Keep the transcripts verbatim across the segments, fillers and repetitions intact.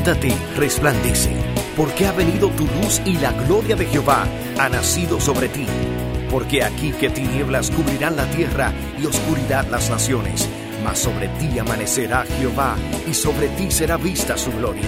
Levántate, resplandece, porque ha venido tu luz y la gloria de Jehová ha nacido sobre ti. Porque aquí que tinieblas cubrirán la tierra y oscuridad las naciones, mas sobre ti amanecerá Jehová y sobre ti será vista su gloria.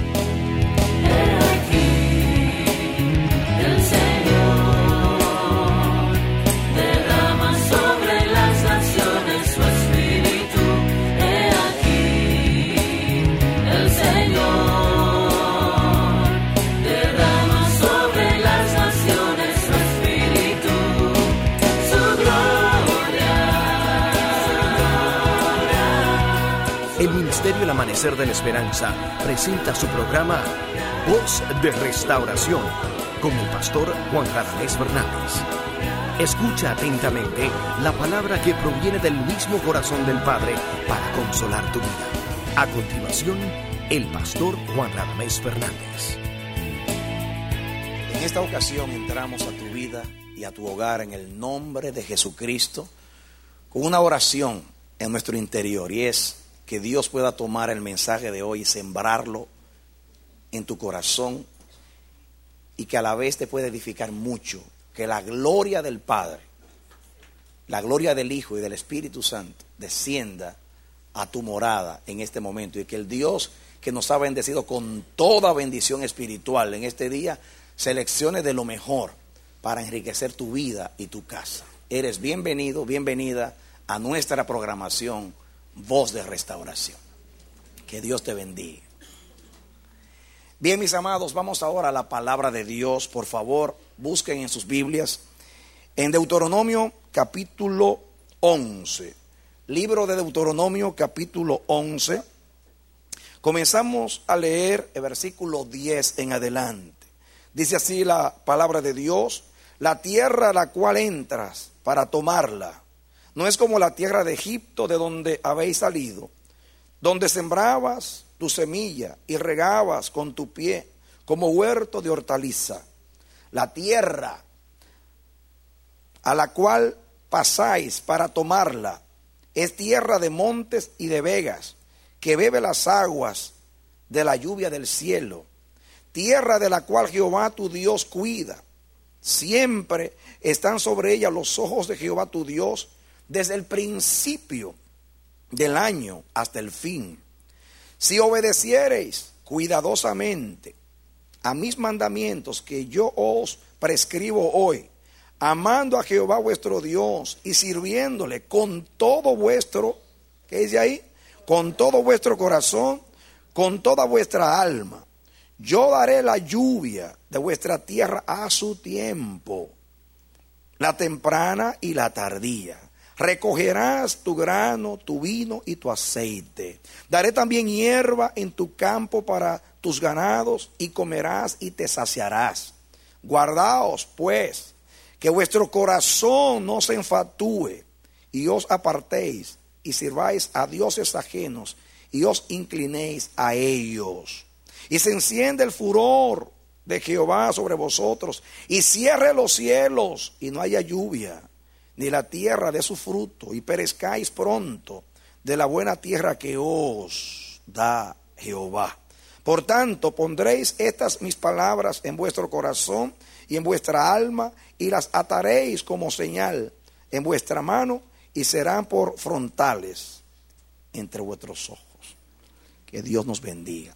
El Amanecer de la Esperanza presenta su programa Voz de Restauración con el pastor Juan Radamés Fernández. Escucha atentamente la palabra que proviene del mismo corazón del Padre para consolar tu vida. A continuación, el pastor Juan Radamés Fernández. En esta ocasión entramos a tu vida y a tu hogar en el nombre de Jesucristo con una oración en nuestro interior, y es que Dios pueda tomar el mensaje de hoy y sembrarlo en tu corazón, y que a la vez te pueda edificar mucho. Que la gloria del Padre, la gloria del Hijo y del Espíritu Santo descienda a tu morada en este momento, y que el Dios que nos ha bendecido con toda bendición espiritual en este día seleccione de lo mejor para enriquecer tu vida y tu casa. Eres bienvenido, bienvenida a nuestra programación Voz de Restauración. Que Dios te bendiga. Bien, mis amados, vamos ahora a la palabra de Dios. Por favor, busquen en sus Biblias en Deuteronomio capítulo once. Libro de Deuteronomio capítulo once. Comenzamos a leer el versículo diez en adelante. Dice así la palabra de Dios: la tierra a la cual entras para tomarla no es como la tierra de Egipto, de donde habéis salido, donde sembrabas tu semilla y regabas con tu pie como huerto de hortaliza. La tierra a la cual pasáis para tomarla es tierra de montes y de vegas, que bebe las aguas de la lluvia del cielo, tierra de la cual Jehová tu Dios cuida. Siempre están sobre ella los ojos de Jehová tu Dios, desde el principio del año hasta el fin. Si obedeciereis cuidadosamente a mis mandamientos que yo os prescribo hoy, amando a Jehová vuestro Dios y sirviéndole con todo vuestro, ¿qué dice ahí? Con todo vuestro corazón, con toda vuestra alma, yo daré la lluvia de vuestra tierra a su tiempo, la temprana y la tardía. Recogerás tu grano, tu vino y tu aceite. Daré también hierba en tu campo para tus ganados, y comerás y te saciarás. Guardaos, pues, que vuestro corazón no se enfatúe, y os apartéis y sirváis a dioses ajenos, y os inclinéis a ellos. Y se enciende el furor de Jehová sobre vosotros, y cierre los cielos, y no haya lluvia, ni la tierra de su fruto, y perezcáis pronto de la buena tierra que os da Jehová. Por tanto, pondréis estas mis palabras en vuestro corazón y en vuestra alma, y las ataréis como señal en vuestra mano, y serán por frontales entre vuestros ojos. Que Dios nos bendiga.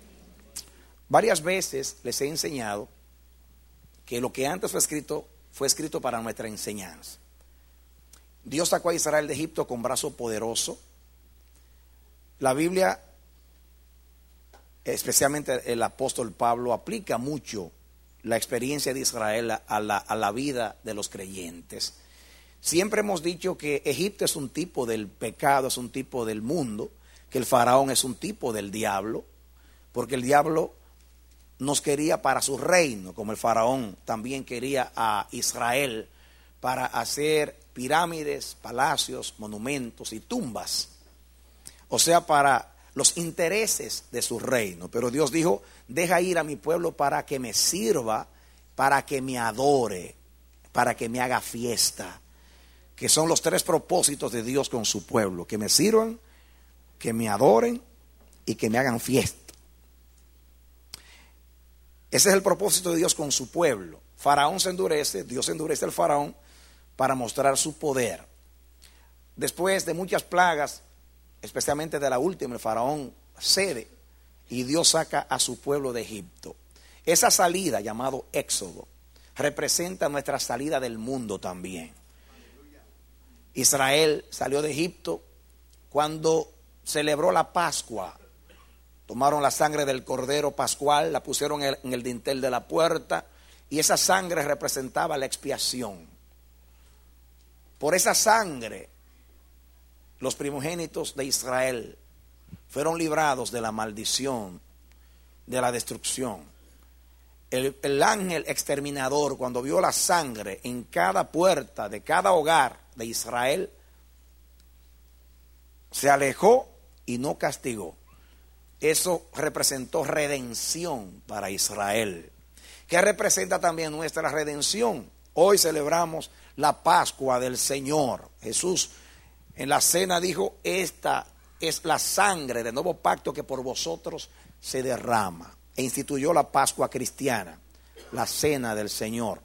Varias veces les he enseñado que lo que antes fue escrito, fue escrito para nuestra enseñanza. Dios sacó a Israel de Egipto con brazo poderoso. La Biblia, especialmente el apóstol Pablo, aplica mucho la experiencia de Israel a la, a la vida de los creyentes. Siempre hemos dicho que Egipto es un tipo del pecado, es un tipo del mundo, que el faraón es un tipo del diablo, porque el diablo nos quería para su reino, como el faraón también quería a Israel para hacer pirámides, palacios, monumentos y tumbas, o sea, para los intereses de su reino. Pero Dios dijo: deja ir a mi pueblo para que me sirva, para que me adore, para que me haga fiesta, que son los tres propósitos de Dios con su pueblo: que me sirvan, que me adoren y que me hagan fiesta. Ese es el propósito de Dios con su pueblo. Faraón se endurece, Dios endurece al faraón para mostrar su poder. Después de muchas plagas, especialmente de la última, el faraón cede y Dios saca a su pueblo de Egipto. Esa salida, llamado Éxodo, representa nuestra salida del mundo también. Israel salió de Egipto cuando celebró la Pascua. Tomaron la sangre del cordero pascual, la pusieron en el, en el dintel de la puerta, y esa sangre representaba la expiación. Por esa sangre, los primogénitos de Israel fueron librados de la maldición, de la destrucción. El, el ángel exterminador, cuando vio la sangre en cada puerta de cada hogar de Israel, se alejó y no castigó. Eso representó redención para Israel, que representa también nuestra redención. Hoy celebramos la Pascua del Señor. Jesús en la cena dijo: esta es la sangre del nuevo pacto que por vosotros se derrama. E instituyó la Pascua cristiana, la cena del Señor.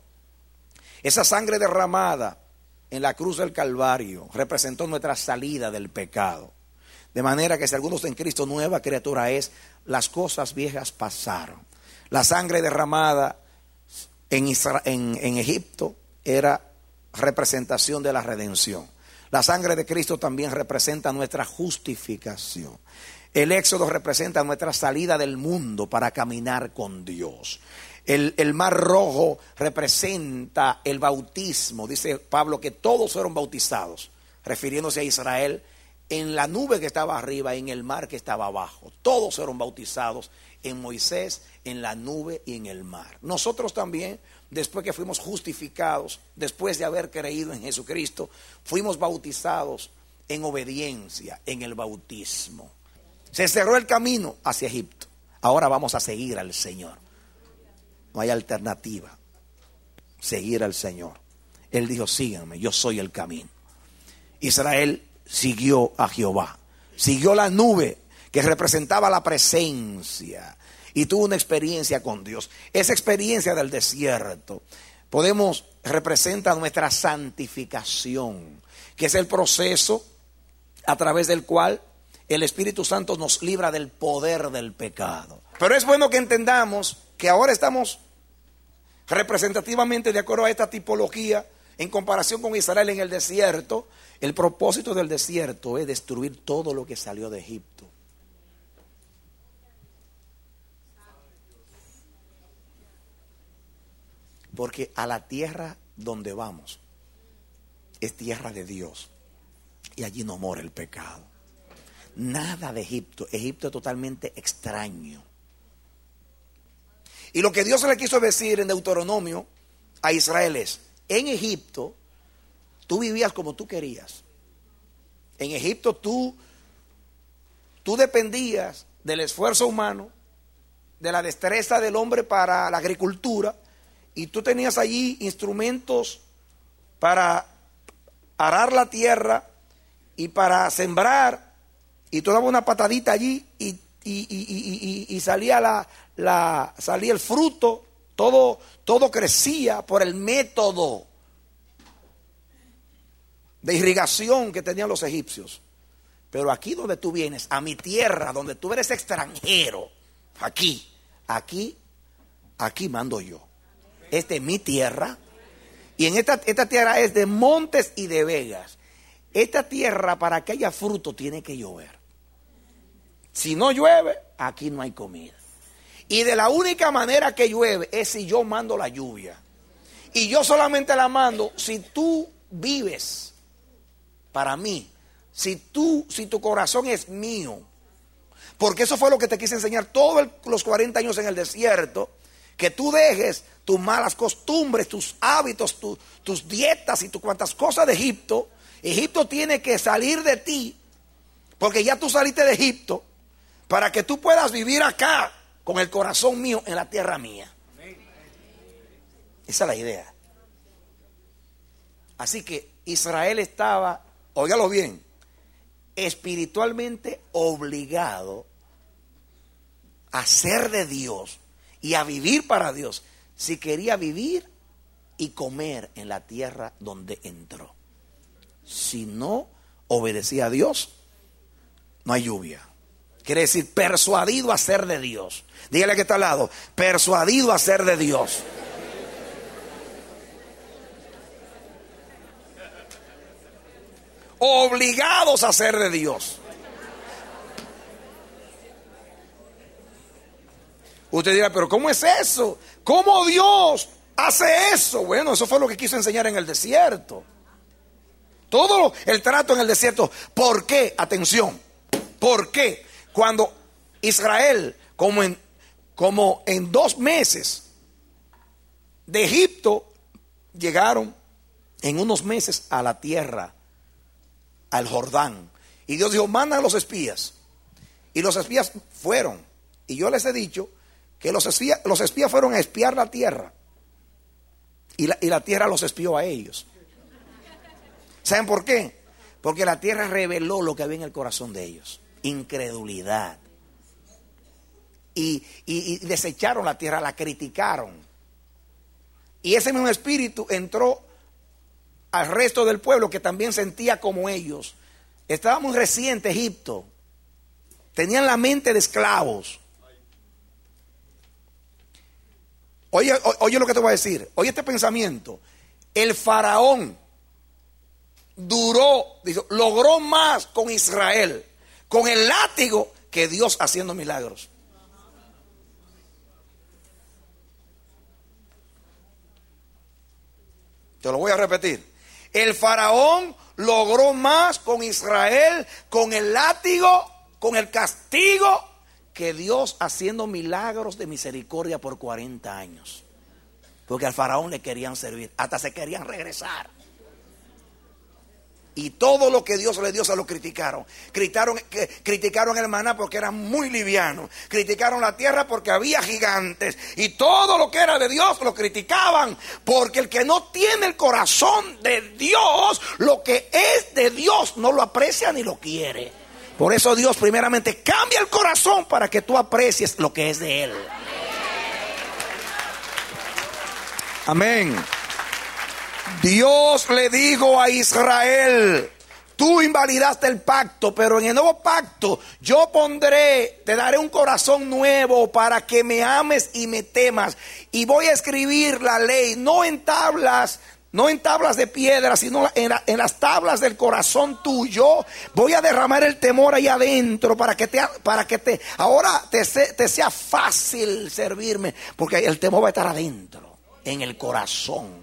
Esa sangre derramada en la cruz del Calvario representó nuestra salida del pecado. De manera que si alguno está en Cristo, nueva criatura es, las cosas viejas pasaron. La sangre derramada en, Isra- en, en Egipto era representación de la redención. La sangre de Cristo también representa nuestra justificación. El Éxodo representa nuestra salida del mundo para caminar con Dios. El, el mar rojo representa el bautismo. Dice Pablo que todos fueron bautizados, refiriéndose a Israel, en la nube que estaba arriba y en el mar que estaba abajo. Todos fueron bautizados en Moisés, en la nube y en el mar. Nosotros también, después que fuimos justificados, después de haber creído en Jesucristo, fuimos bautizados en obediencia, en el bautismo. Se cerró el camino hacia Egipto. Ahora vamos a seguir al Señor. No hay alternativa. Seguir al Señor. Él dijo: síganme, yo soy el camino. Israel siguió a Jehová, siguió la nube que representaba la presencia, y tuvo una experiencia con Dios. Esa experiencia del desierto podemos representa nuestra santificación, que es el proceso a través del cual el Espíritu Santo nos libra del poder del pecado. Pero es bueno que entendamos que ahora estamos representativamente de acuerdo a esta tipología en comparación con Israel en el desierto. El propósito del desierto es destruir todo lo que salió de Egipto. Porque a la tierra donde vamos es tierra de Dios, y allí no mora el pecado. Nada de Egipto. Egipto es totalmente extraño. Y lo que Dios le quiso decir en Deuteronomio a Israel es: en Egipto tú vivías como tú querías. En Egipto tú, tú dependías del esfuerzo humano, de la destreza del hombre para la agricultura, y tú tenías allí instrumentos para arar la tierra y para sembrar, y tú dabas una patadita allí y, y, y, y, y, y salía, la, la, salía el fruto, todo, todo crecía por el método de irrigación que tenían los egipcios. Pero aquí donde tú vienes, a mi tierra, donde tú eres extranjero, aquí, aquí, aquí mando yo. Esta es mi tierra, y en esta, esta tierra es de montes y de vegas. Esta tierra, para que haya fruto, tiene que llover. Si no llueve, aquí no hay comida. Y de la única manera que llueve es si yo mando la lluvia. Y yo solamente la mando si tú vives para mí, si tú, si tu corazón es mío. Porque eso fue lo que te quise enseñar todos los cuarenta años en el desierto, que tú dejes tus malas costumbres, tus hábitos, tu, tus dietas y tus cuantas cosas de Egipto. Egipto tiene que salir de ti, porque ya tú saliste de Egipto, para que tú puedas vivir acá con el corazón mío en la tierra mía. Esa es la idea. Así que Israel estaba, óigalo bien, espiritualmente obligado a ser de Dios y a vivir para Dios si quería vivir y comer en la tierra donde entró. Si no obedecía a Dios, no hay lluvia. Quiere decir, persuadido a ser de Dios. Dígale que está al lado, persuadido a ser de Dios. Obligados a ser de Dios. Usted dirá, pero ¿cómo es eso? ¿Cómo Dios hace eso? Bueno, eso fue lo que quiso enseñar en el desierto. Todo el trato en el desierto. ¿Por qué? Atención. ¿Por qué? Cuando Israel, como en, como en dos meses de Egipto, llegaron en unos meses a la tierra, al Jordán. Y Dios dijo, manda a los espías. Y los espías fueron. Y yo les he dicho que los espías, los espías fueron a espiar la tierra. Y la, y la tierra los espió a ellos. ¿Saben por qué? Porque la tierra reveló lo que había en el corazón de ellos. Incredulidad. Y, y, y desecharon la tierra, la criticaron. Y ese mismo espíritu entró al resto del pueblo que también sentía como ellos. Estaba muy reciente Egipto. Tenían la mente de esclavos. Oye, oye lo que te voy a decir. Oye este pensamiento. El faraón duró, dijo, logró más con Israel, con el látigo, que Dios haciendo milagros. Te lo voy a repetir. El faraón logró más con Israel, con el látigo, con el castigo, que Dios haciendo milagros de misericordia por cuarenta años. Porque al faraón le querían servir, hasta se querían regresar. Y todo lo que Dios le dio se lo criticaron. Criticaron, criticaron el maná porque era muy liviano. Criticaron la tierra porque había gigantes. Y todo lo que era de Dios lo criticaban. Porque el que no tiene el corazón de Dios, lo que es de Dios, no lo aprecia ni lo quiere. Por eso Dios primeramente cambia el corazón para que tú aprecies lo que es de Él. Amén. Dios le dijo a Israel, tú invalidaste el pacto, pero en el nuevo pacto yo pondré, te daré un corazón nuevo para que me ames y me temas. Y voy a escribir la ley, no en tablas, no en tablas de piedra, sino en, la, en las tablas del corazón tuyo. Voy a derramar el temor ahí adentro para que te, para que te ahora te, te sea fácil servirme, porque el temor va a estar adentro, en el corazón.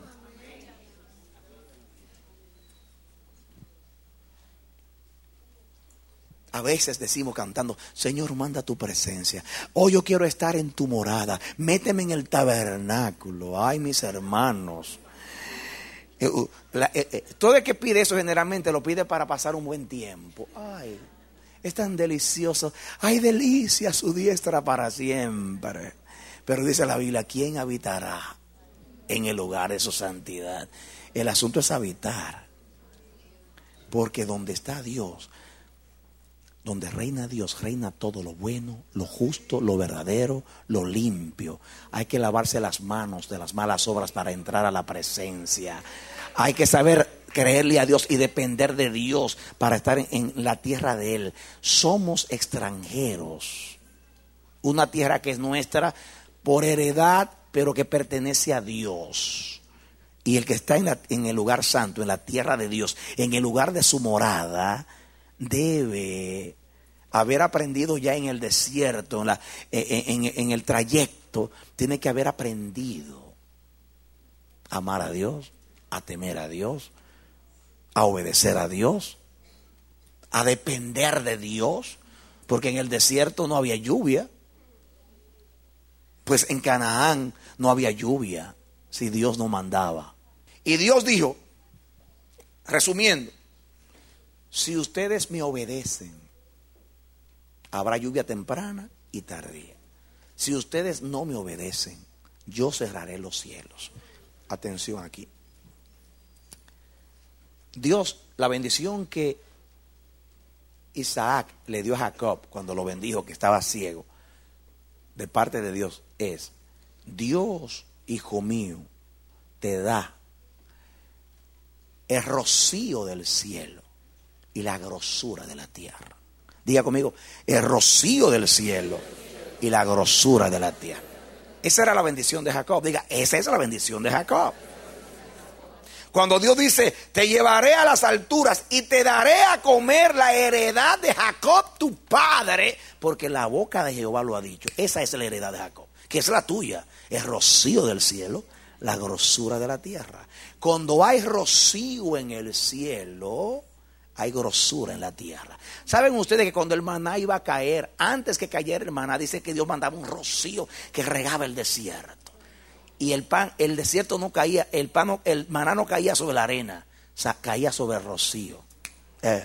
A veces decimos cantando, Señor, manda tu presencia. Oh, yo quiero estar en tu morada. Méteme en el tabernáculo. Ay, mis hermanos. Eh, uh, la, eh, eh, todo el que pide eso generalmente lo pide para pasar un buen tiempo. Ay, es tan delicioso. Ay, delicia su diestra para siempre. Pero dice la Biblia, ¿quién habitará en el lugar de su santidad? El asunto es habitar. Porque donde está Dios, donde reina Dios, reina todo lo bueno, lo justo, lo verdadero, lo limpio. Hay que lavarse las manos de las malas obras para entrar a la presencia. Hay que saber creerle a Dios y depender de Dios para estar en, en la tierra de Él. Somos extranjeros. Una tierra que es nuestra por heredad, pero que pertenece a Dios. Y el que está en, la, en el lugar santo, en la tierra de Dios, en el lugar de su morada, debe haber aprendido ya en el desierto, en, la, en, en, en el trayecto, tiene que haber aprendido a amar a Dios, a temer a Dios, a obedecer a Dios, a depender de Dios, porque en el desierto no había lluvia. Pues en Canaán no había lluvia si Dios no mandaba. Y Dios dijo, resumiendo, si ustedes me obedecen, habrá lluvia temprana y tardía. Si ustedes no me obedecen, yo cerraré los cielos. Atención aquí. Dios, la bendición que Isaac le dio a Jacob cuando lo bendijo, que estaba ciego, de parte de Dios, es Dios, hijo mío, te da el rocío del cielo y la grosura de la tierra. Diga conmigo, el rocío del cielo y la grosura de la tierra. Esa era la bendición de Jacob. Diga, esa es la bendición de Jacob. Cuando Dios dice, te llevaré a las alturas y te daré a comer la heredad de Jacob tu padre, porque la boca de Jehová lo ha dicho. Esa es la heredad de Jacob, que es la tuya. El rocío del cielo, la grosura de la tierra. Cuando hay rocío en el cielo, hay grosura en la tierra. ¿Saben ustedes que cuando el maná iba a caer, antes que cayera el maná, dice que Dios mandaba un rocío que regaba el desierto? Y el pan, el desierto no caía, el pan, no, el maná no caía sobre la arena, o sea, caía sobre el rocío. Eh.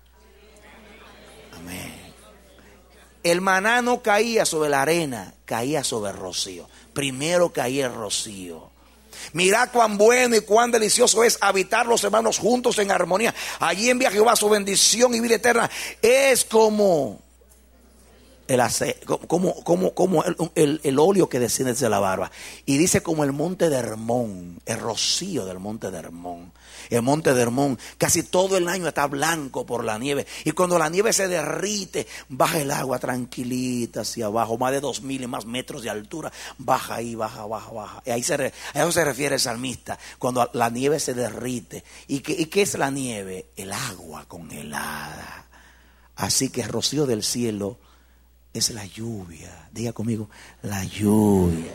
Amén. El maná no caía sobre la arena, caía sobre el rocío. Primero caía el rocío. Mirad cuán bueno y cuán delicioso es habitar los hermanos juntos en armonía. Allí envía Jehová su bendición y vida eterna. Es como el aceite, como, como, como el, el, el óleo que desciende de la barba. Y dice como el monte de Hermón, el rocío del monte de Hermón. El monte de Hermón casi todo el año está blanco por la nieve. Y cuando la nieve se derrite, baja el agua tranquilita hacia abajo, más de dos mil y más metros de altura. Baja ahí, baja, baja, baja. Y ahí se, a eso se refiere el salmista, cuando la nieve se derrite. ¿Y qué, y qué es la nieve? El agua congelada. Así que el rocío del cielo es la lluvia. Diga conmigo, la lluvia.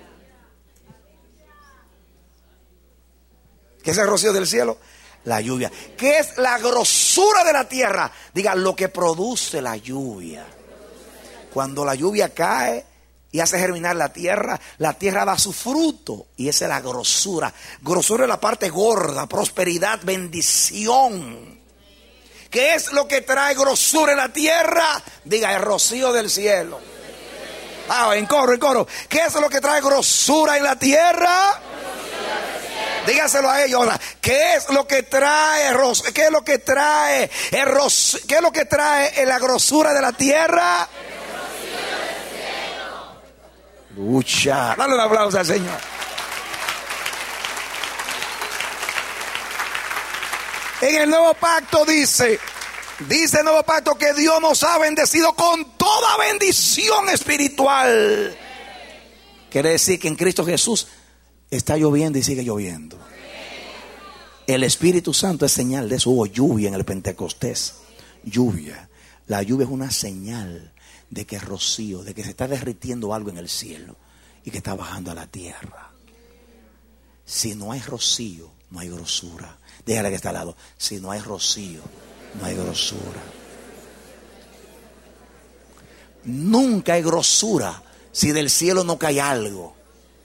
¿Qué es el rocío del cielo? La lluvia. ¿Qué es la grosura de la tierra? Diga, lo que produce la lluvia. Cuando la lluvia cae y hace germinar la tierra, la tierra da su fruto. Y esa es la grosura. Grosura es la parte gorda, prosperidad, bendición. ¿Qué es lo que trae grosura en la tierra? Diga, el rocío del cielo. Ah, en coro, en coro. ¿Qué es lo que trae grosura en la tierra? Dígaselo a ellos ahora. ¿Qué es lo que trae? ¿Qué es lo que trae? El ro- ¿Qué es lo que trae la grosura de la tierra? Lucha. Dale un aplauso al Señor. En el nuevo pacto dice, dice el nuevo pacto que Dios nos ha bendecido con toda bendición espiritual. Quiere decir que en Cristo Jesús está lloviendo y sigue lloviendo. El Espíritu Santo es señal de eso. Hubo lluvia en el Pentecostés. Lluvia. La lluvia es una señal de que es rocío, de que se está derritiendo algo en el cielo y que está bajando a la tierra. Si no hay rocío, no hay grosura. Déjale que está al lado. Si no hay rocío, no hay grosura. Nunca hay grosura si del cielo no cae algo.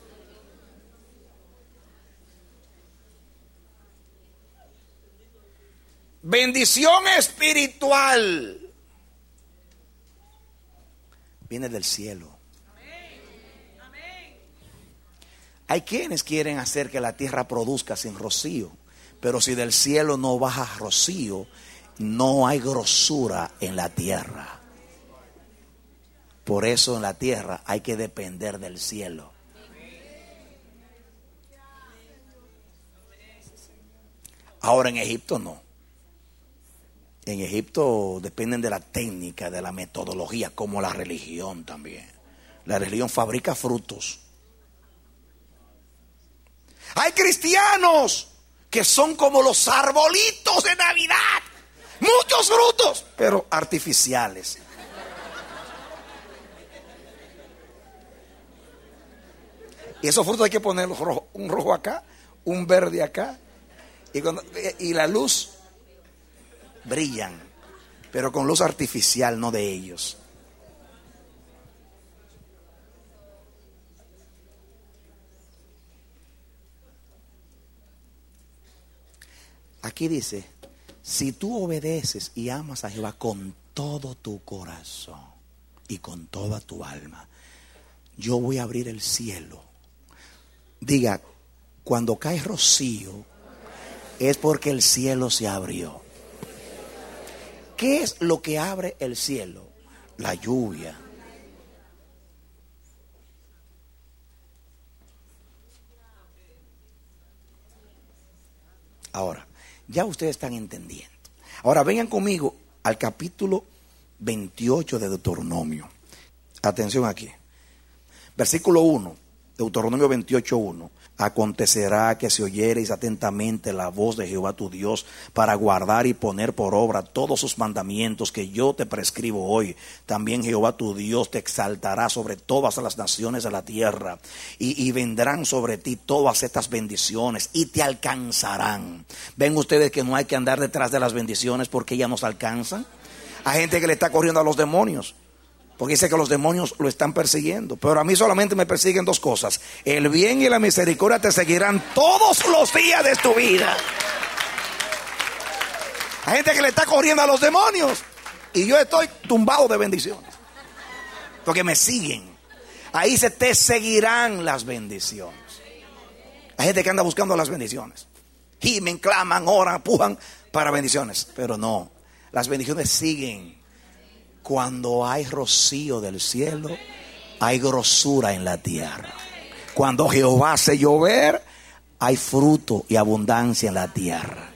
Bendición espiritual viene del cielo. Hay quienes quieren hacer que la tierra produzca sin rocío, pero si del cielo no baja rocío, no hay grosura en la tierra. Por eso en la tierra hay que depender del cielo. Ahora en Egipto no. En Egipto dependen de la técnica, de la metodología, como la religión también. La religión fabrica frutos. Hay cristianos que son como los arbolitos de Navidad. Muchos frutos, pero artificiales. Y esos frutos hay que ponerlos rojo, un rojo acá, un verde acá. Y, cuando, y la luz brillan, pero con luz artificial, no de ellos. Aquí dice, si tú obedeces y amas a Jehová con todo tu corazón y con toda tu alma, yo voy a abrir el cielo. Diga, cuando cae rocío, es porque el cielo se abrió. ¿Qué es lo que abre el cielo? La lluvia. Ahora, ya ustedes están entendiendo. Ahora vengan conmigo al capítulo veintiocho de Deuteronomio. Atención aquí. Versículo uno, Deuteronomio veintiocho uno. Acontecerá que si oyereis atentamente la voz de Jehová tu Dios para guardar y poner por obra todos sus mandamientos que yo te prescribo hoy, también Jehová tu Dios te exaltará sobre todas las naciones de la tierra y, y vendrán sobre ti todas estas bendiciones y te alcanzarán. ¿Ven ustedes que no hay que andar detrás de las bendiciones porque ellas nos alcanzan? Hay gente que le está corriendo a los demonios porque dice que los demonios lo están persiguiendo. Pero a mí solamente me persiguen dos cosas: el bien y la misericordia te seguirán todos los días de tu vida. Hay gente que le está corriendo a los demonios y yo estoy tumbado de bendiciones porque me siguen. Ahí se te seguirán las bendiciones. Hay gente que anda buscando las bendiciones, gimen, claman, oran, pujan para bendiciones, pero no, las bendiciones siguen. Cuando hay rocío del cielo, hay grosura en la tierra. Cuando Jehová hace llover, hay fruto y abundancia en la tierra.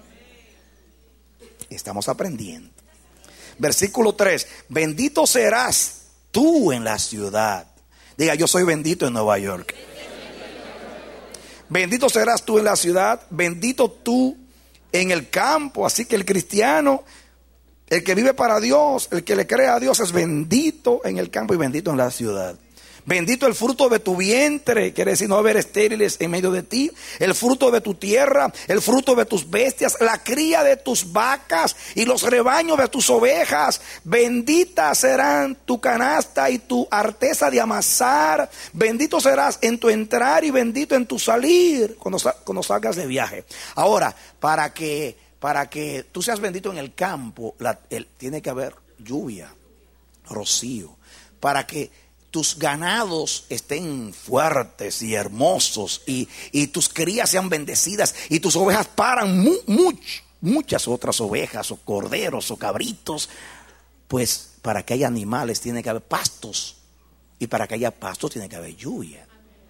Estamos aprendiendo. Versículo tres. Bendito serás tú en la ciudad. Diga, yo soy bendito en Nueva York. Bendito serás tú en la ciudad, bendito tú en el campo. Así que el cristiano, el que vive para Dios, el que le cree a Dios, es bendito en el campo y bendito en la ciudad. Bendito el fruto de tu vientre, quiere decir no haber estériles en medio de ti. El fruto de tu tierra, el fruto de tus bestias, la cría de tus vacas y los rebaños de tus ovejas. Benditas serán tu canasta y tu arteza de amasar. Bendito serás en tu entrar y bendito en tu salir cuando, cuando salgas de viaje. Ahora, para que... Para que tú seas bendito en el campo, la, el, tiene que haber lluvia, rocío. Para que tus ganados estén fuertes y hermosos y, y tus crías sean bendecidas y tus ovejas paran mu, much, muchas otras ovejas o corderos o cabritos. Pues para que haya animales tiene que haber pastos y para que haya pastos tiene que haber lluvia.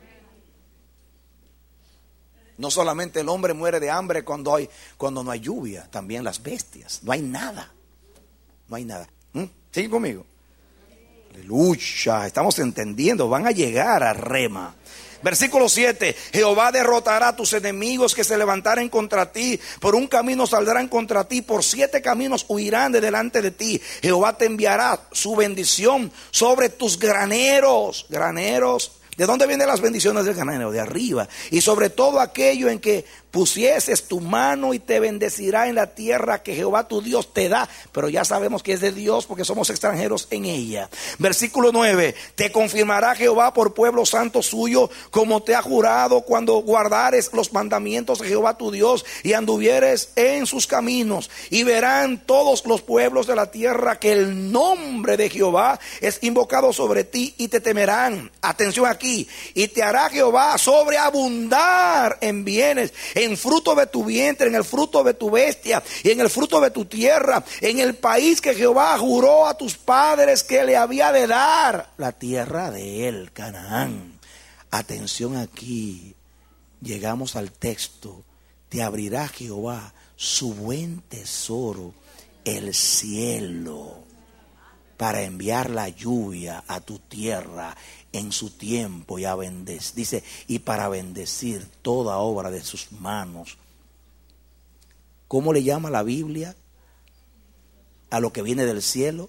No solamente el hombre muere de hambre cuando hay, cuando no hay lluvia, también las bestias. No hay nada. No hay nada. ¿Mm? ¿Siguen conmigo? Aleluya. Estamos entendiendo. Van a llegar a Rema. Versículo siete. Jehová derrotará a tus enemigos que se levantaren contra ti. Por un camino saldrán contra ti. Por siete caminos huirán de delante de ti. Jehová te enviará su bendición sobre tus graneros. Graneros. ¿De dónde vienen las bendiciones del granero? De arriba. Y sobre todo aquello en que pusieses tu mano y te bendecirá en la tierra que Jehová tu Dios te da. Pero ya sabemos que es de Dios porque somos extranjeros en ella. Versículo nueve. Te confirmará Jehová por pueblo santo suyo, como te ha jurado, cuando guardares los mandamientos de Jehová tu Dios y anduvieres en sus caminos. Y verán todos los pueblos de la tierra que el nombre de Jehová es invocado sobre ti y te temerán. Atención aquí. Y te hará Jehová sobreabundar en bienes, en fruto de tu vientre, en el fruto de tu bestia y en el fruto de tu tierra, en el país que Jehová juró a tus padres que le había de dar, la tierra de él, Canaán. Atención aquí, llegamos al texto. Te abrirá Jehová su buen tesoro, el cielo, para enviar la lluvia a tu tierra en su tiempo y a bendecir, dice, y para bendecir toda obra de sus manos. ¿Cómo le llama la Biblia a lo que viene del cielo?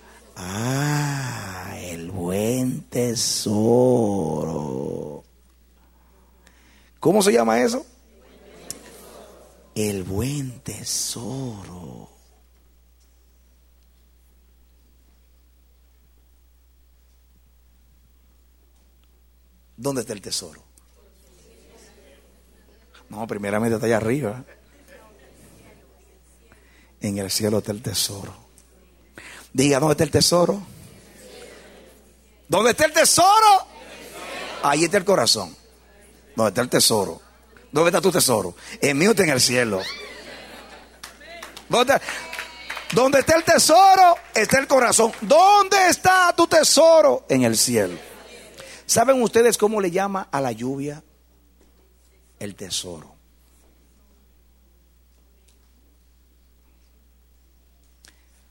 Ah, el buen tesoro. ¿Cómo se llama eso? El buen tesoro. ¿Dónde está el tesoro? No, primeramente está allá arriba. En el cielo está el tesoro. Diga, ¿dónde está el tesoro? ¿Dónde está el tesoro? Ahí está el corazón. ¿Dónde está el tesoro? ¿Dónde está tu tesoro? El mío está en el cielo. ¿Dónde está? ¿Dónde está el tesoro? Está el corazón. ¿Dónde está tu tesoro? En el cielo. ¿Saben ustedes cómo le llama a la lluvia? El tesoro. ¿Saben ustedes cómo le llama a la lluvia? El tesoro. ¿Saben ustedes cómo le llama a la lluvia? El tesoro. ¿Saben ustedes cómo le llama a la lluvia? El tesoro. ¿Saben ustedes cómo le llama a la lluvia? El tesoro.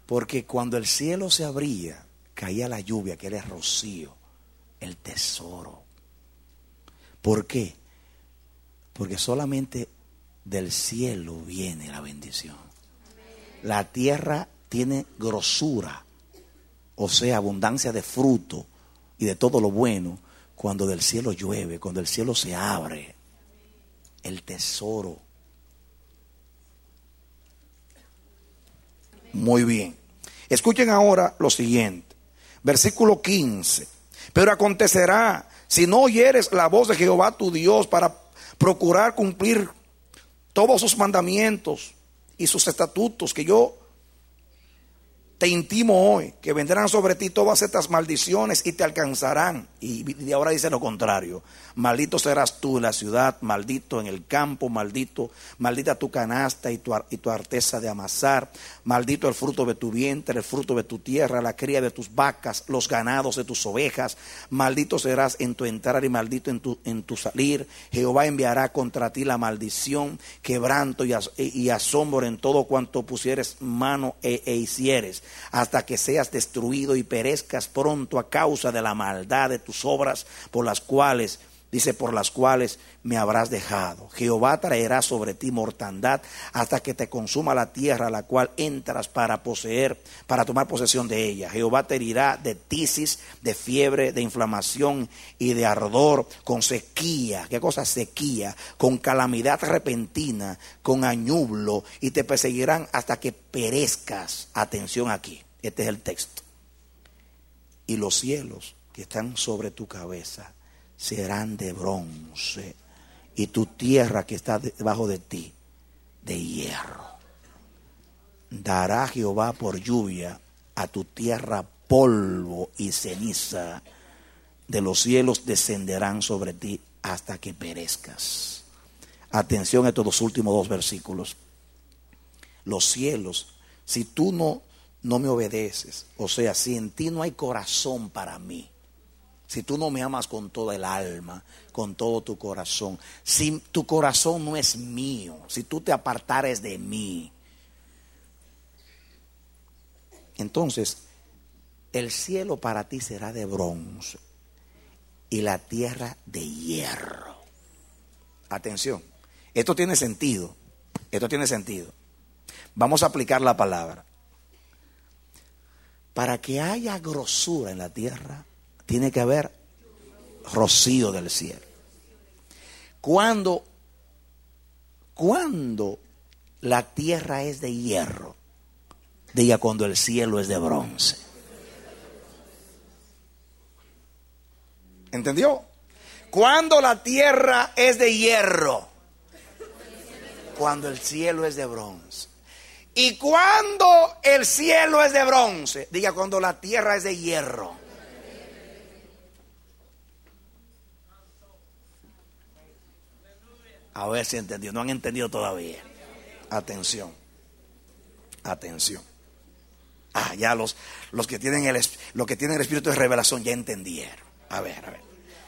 Porque cuando el cielo se abría, caía la lluvia, que era el rocío, el tesoro. ¿Por qué? Porque solamente del cielo viene la bendición. La tierra tiene grosura, o sea, abundancia de fruto y de todo lo bueno, cuando del cielo llueve, cuando el cielo se abre, el tesoro. Muy bien. Escuchen ahora lo siguiente. Versículo quince. Pero acontecerá, si no oyeres la voz de Jehová tu Dios para procurar cumplir todos sus mandamientos y sus estatutos que yo te intimo hoy, que vendrán sobre ti todas estas maldiciones y te alcanzarán. Y, y ahora dice lo contrario: maldito serás tú en la ciudad, maldito en el campo, maldito, maldita tu canasta y tu, y tu arteza de amasar, maldito el fruto de tu vientre, el fruto de tu tierra, la cría de tus vacas, los ganados de tus ovejas, maldito serás en tu entrar y maldito en tu, en tu salir. Jehová enviará contra ti la maldición, quebranto y, as, y asombro en todo cuanto pusieres mano e, e hicieres, hasta que seas destruido y perezcas pronto a causa de la maldad de tus obras, por las cuales, dice, por las cuales me habrás dejado. Jehová traerá sobre ti mortandad hasta que te consuma la tierra a la cual entras para poseer, para tomar posesión de ella. Jehová te herirá de tisis, de fiebre, de inflamación y de ardor, con sequía. ¿Qué cosa? Sequía, con calamidad repentina, con añublo, y te perseguirán hasta que perezcas. Atención aquí, este es el texto. Y los cielos que están sobre tu cabeza serán de bronce, y tu tierra que está debajo de ti de hierro. Dará Jehová por lluvia a tu tierra polvo y ceniza, de los cielos descenderán sobre ti hasta que perezcas. Atención a estos dos últimos dos versículos. Los cielos, si tú no, no me obedeces, o sea, si en ti no hay corazón para mí, si tú no me amas con toda el alma, con todo tu corazón, si tu corazón no es mío, si tú te apartares de mí, entonces el cielo para ti será de bronce y la tierra de hierro. Atención, esto tiene sentido, esto tiene sentido. Vamos a aplicar la palabra. Para que haya grosura en la tierra, tiene que haber rocío del cielo. Cuando, cuando la tierra es de hierro, diga cuando el cielo es de bronce. ¿Entendió? Cuando la tierra es de hierro, cuando el cielo es de bronce. Y cuando el cielo es de bronce, diga cuando la tierra es de hierro. A ver si entendió. No han entendido todavía. Atención. Atención. Ah, ya los, los que tienen el, los que tienen el espíritu de revelación ya entendieron. A ver, a ver.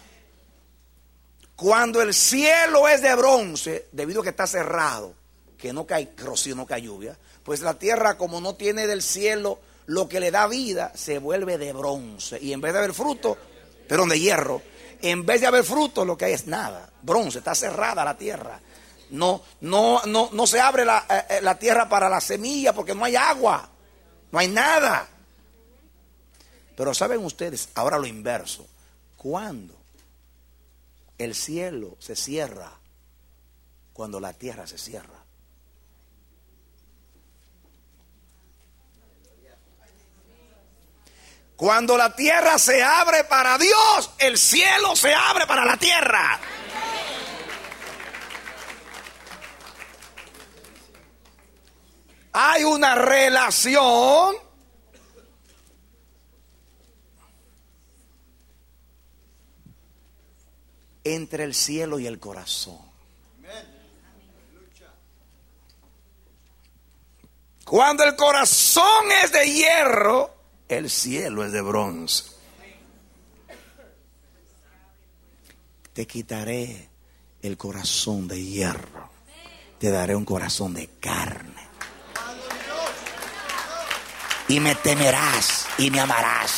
Cuando el cielo es de bronce, debido a que está cerrado, que no cae rocío, no cae lluvia, pues la tierra, como no tiene del cielo lo que le da vida, se vuelve de bronce. Y en vez de haber fruto, perdón, de hierro, en vez de haber fruto, lo que hay es nada. Bronce, está cerrada la tierra. No, no, no, no se abre la, eh, la tierra para la semilla porque no hay agua, no hay nada. Pero saben ustedes, ahora lo inverso. ¿Cuándo el cielo se cierra? Cuando la tierra se cierra. Cuando la tierra se abre para Dios, el cielo se abre para la tierra. Hay una relación entre el cielo y el corazón. Cuando el corazón es de hierro, el cielo es de bronce. Te quitaré el corazón de hierro, te daré un corazón de carne. y me temerás y me amarás.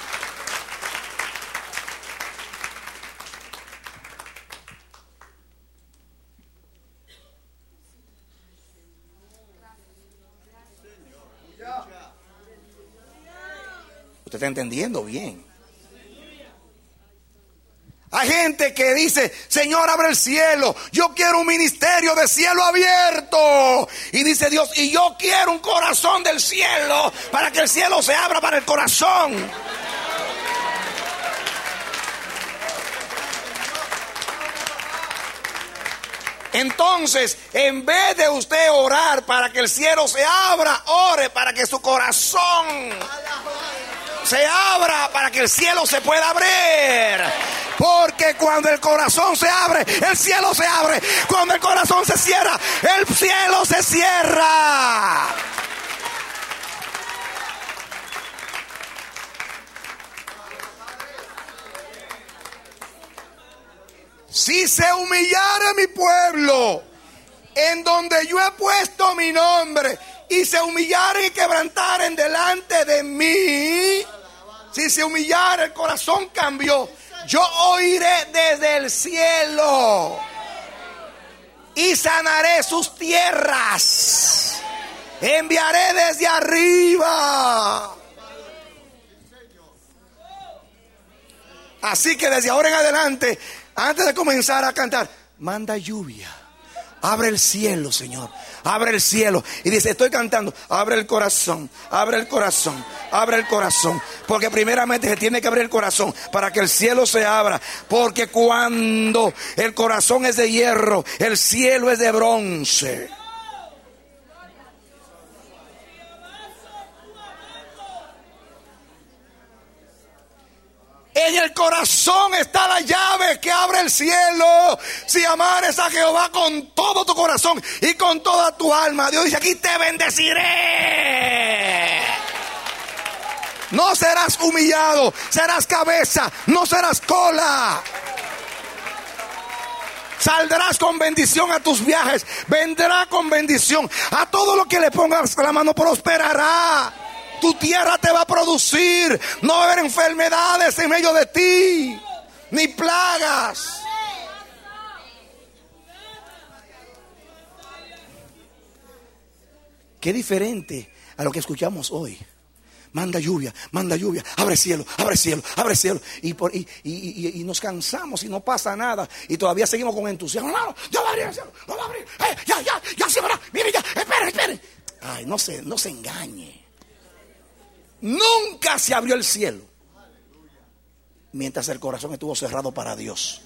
Usted está entendiendo bien. Hay gente que dice: Señor, abre el cielo, yo quiero un ministerio de cielo abierto. Y dice Dios: y yo quiero un corazón del cielo, para que el cielo se abra para el corazón. Entonces, en vez de usted orar para que el cielo se abra, ore para que su corazón se abra, para que el cielo se pueda abrir. Porque cuando el corazón se abre, el cielo se abre. Cuando el corazón se cierra, el cielo se cierra. Si se humillare mi pueblo, en donde yo he puesto mi nombre, y se humillaren y quebrantaren delante de mí, si se humillare, el corazón cambió, yo oiré desde el cielo y sanaré sus tierras, enviaré desde arriba. Así que desde ahora en adelante, antes de comenzar a cantar, manda lluvia, abre el cielo, Señor, abre el cielo. Y dice: estoy cantando, abre el corazón, abre el corazón, abre el corazón. Porque primeramente se tiene que abrir el corazón para que el cielo se abra. Porque cuando el corazón es de hierro, el cielo es de bronce. En el corazón está la llave que abre el cielo. Si amares a Jehová con todo tu corazón y con toda tu alma, Dios dice aquí: te bendeciré. No serás humillado, serás cabeza, no serás cola. Saldrás con bendición a tus viajes, vendrá con bendición. A todo lo que le pongas la mano prosperará. Tu tierra te va a producir. No va a haber enfermedades en medio de ti, ni plagas. Qué diferente a lo que escuchamos hoy. Manda lluvia, manda lluvia, abre cielo, abre cielo, abre cielo. Y, por, y, y, y, y nos cansamos y no pasa nada. Y todavía seguimos con entusiasmo. No, no, ya va a abrir el cielo, no va a abrir. Eh, ya, ya, ya se verá. Mire, ya, espere, espere. Ay, no se, no se engañe. Nunca se abrió el cielo mientras el corazón estuvo cerrado para Dios.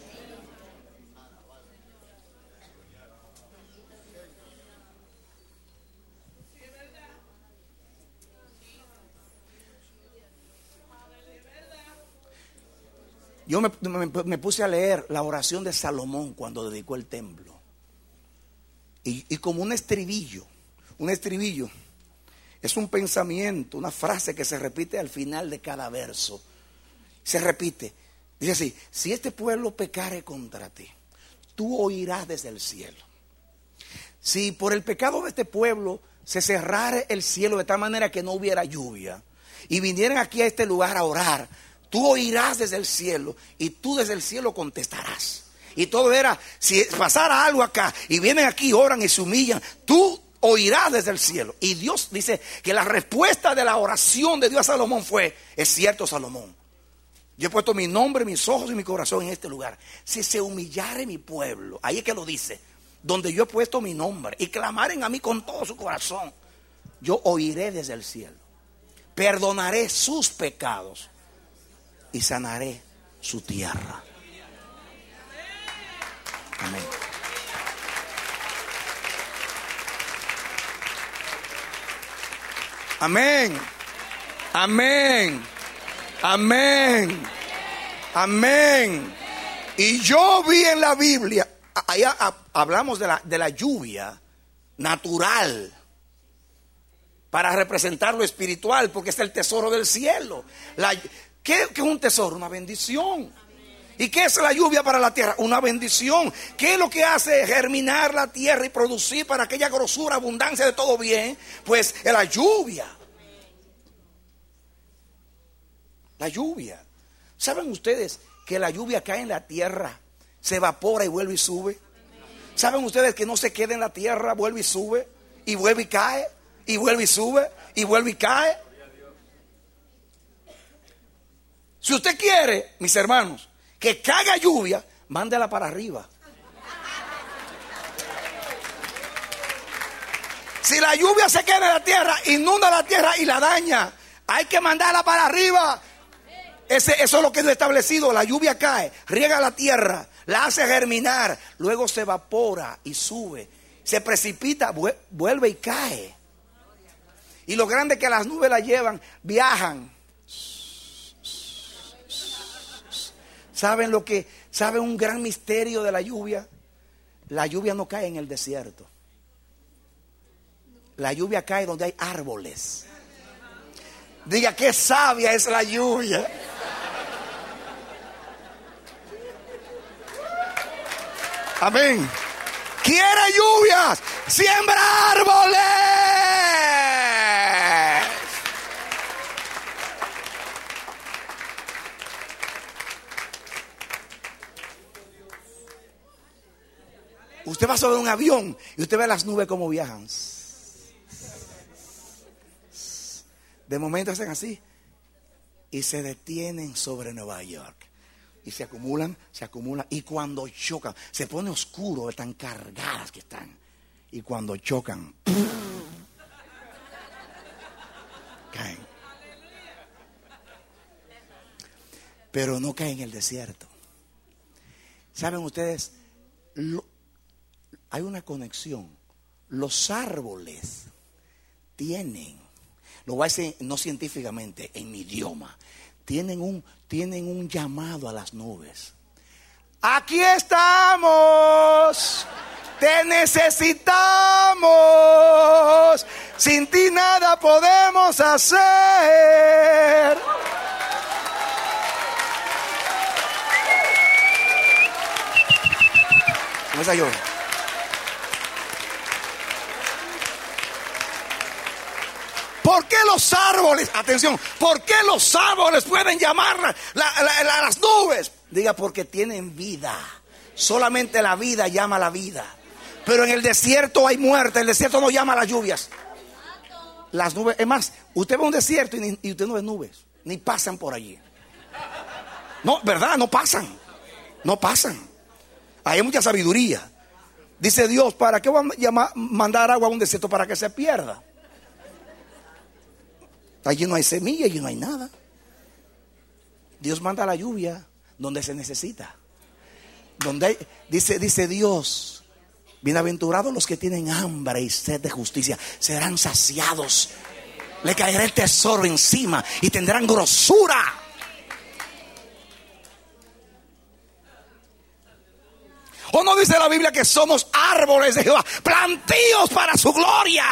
Yo me, me, me puse a leer la oración de Salomón cuando dedicó el templo. Y, y como un estribillo, un estribillo es un pensamiento, una frase que se repite al final de cada verso. Se repite, dice así: si este pueblo pecare contra ti, tú oirás desde el cielo. Si por el pecado de este pueblo se cerrare el cielo de tal manera que no hubiera lluvia, y vinieran aquí a este lugar a orar, tú oirás desde el cielo y tú desde el cielo contestarás. Y todo era, si pasara algo acá y vienen aquí, oran y se humillan, tú oirás desde el cielo. Y Dios dice que la respuesta de la oración de Dios a Salomón fue: es cierto, Salomón, yo he puesto mi nombre, mis ojos y mi corazón en este lugar. Si se humillare mi pueblo, ahí es que lo dice, donde yo he puesto mi nombre, y clamaren a mí con todo su corazón, yo oiré desde el cielo, perdonaré sus pecados y sanaré su tierra. Amén. Amén. Amén. Amén. Amén. Y yo vi en la Biblia, allá hablamos de la, de la lluvia natural para representar lo espiritual, porque es el tesoro del cielo. La, ¿qué, ¿Qué es un tesoro? Una bendición. ¿Y qué es la lluvia para la tierra? Una bendición. ¿Qué es lo que hace germinar la tierra y producir para aquella grosura, abundancia de todo bien? Pues es la lluvia. La lluvia. ¿Saben ustedes que la lluvia cae en la tierra, se evapora y vuelve y sube? ¿Saben ustedes que no se queda en la tierra, vuelve y sube, y vuelve y cae, y vuelve y sube, y vuelve y cae? Si usted quiere, mis hermanos, que caiga lluvia, mándela para arriba. Si la lluvia se queda en la tierra, inunda la tierra y la daña. Hay que mandarla para arriba. Ese, eso es lo que es establecido. La lluvia cae, riega la tierra, la hace germinar, luego se evapora y sube, se precipita, vuelve y cae. Y lo grande es que las nubes la llevan, viajan. ¿Saben lo que, saben un gran misterio de la lluvia? La lluvia no cae en el desierto. La lluvia cae donde hay árboles. Diga, qué sabia es la lluvia. Amén. Quiere lluvias, siembra árboles. Usted va sobre un avión y usted ve las nubes como viajan. De momento hacen así y se detienen sobre Nueva York. Y se acumulan, se acumulan. Y cuando chocan, se pone oscuro de tan cargadas que están. Y cuando chocan, caen. Pero no caen en el desierto. ¿Saben ustedes? Lo, hay una conexión. Los árboles tienen, lo voy a decir no científicamente, en mi idioma, tienen un, tienen un llamado a las nubes. Aquí estamos, te necesitamos, sin ti nada podemos hacer. ¿Cómo está yo? ¿Por qué los árboles, atención, por qué los árboles pueden llamar la, la, la, las nubes? Diga, porque tienen vida. Solamente la vida llama a la vida. Pero en el desierto hay muerte. El desierto no llama a las lluvias. Las nubes, es más, usted ve un desierto y, ni, y usted no ve nubes. Ni pasan por allí. No, ¿verdad? No pasan. No pasan. Hay mucha sabiduría. Dice Dios, ¿para qué va a llamar, mandar agua a un desierto? Para que se pierda. Allí no hay semilla, allí no hay nada. Dios manda la lluvia donde se necesita. Donde hay, dice, dice Dios, bienaventurados los que tienen hambre y sed de justicia, serán saciados. Le caerá el tesoro encima y tendrán grosura. ¿O no dice la Biblia que somos árboles de Jehová, plantíos para su gloria?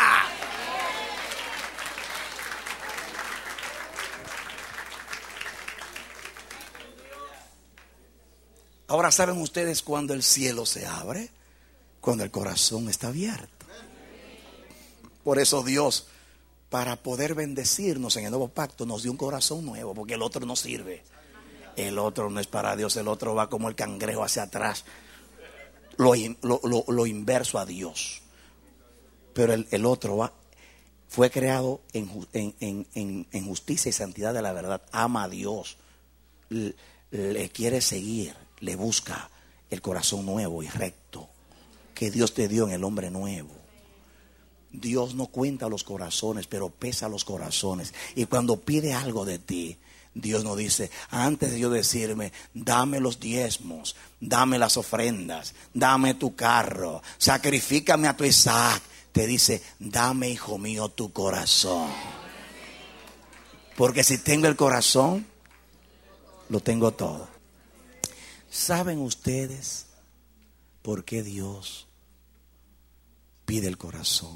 Ahora, ¿saben ustedes cuando el cielo se abre? Cuando el corazón está abierto. Por eso Dios, para poder bendecirnos en el nuevo pacto, nos dio un corazón nuevo, porque el otro no sirve. El otro no es para Dios, el otro va como el cangrejo hacia atrás. Lo, lo, lo, lo inverso a Dios. Pero el, el otro va, fue creado en, en, en, en justicia y santidad de la verdad. Ama a Dios. Le, le quiere seguir. Le busca el corazón nuevo y recto que Dios te dio en el hombre nuevo. Dios no cuenta los corazones, pero pesa los corazones. Y cuando pide algo de ti, Dios no dice, antes de yo decirme, dame los diezmos, dame las ofrendas, dame tu carro, sacrifícame a tu Isaac. Te dice, dame, hijo mío, tu corazón. Porque si tengo el corazón, lo tengo todo. ¿Saben ustedes por qué Dios pide el corazón?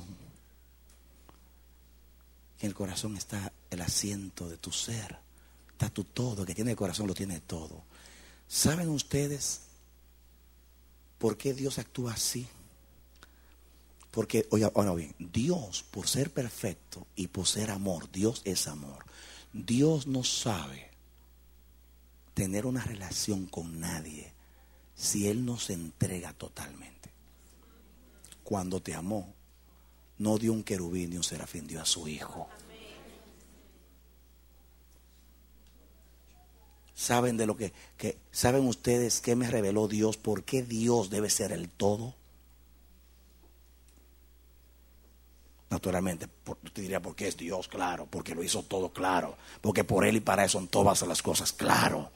En el corazón está el asiento de tu ser. Está tu todo. El que tiene el corazón lo tiene todo. ¿Saben ustedes por qué Dios actúa así? Porque, oiga, ahora bien, Dios, por ser perfecto y por ser amor, Dios es amor. Dios no sabe tener una relación con nadie si Él no se entrega totalmente. Cuando te amó, no dio un querubín ni un serafín, dio a su Hijo. ¿Saben de lo que, que saben ustedes qué me reveló Dios? ¿Por qué Dios debe ser el todo? Naturalmente, por, te diría, ¿por qué es Dios? Claro, porque lo hizo todo claro, porque por Él y para Él son todas las cosas, claro.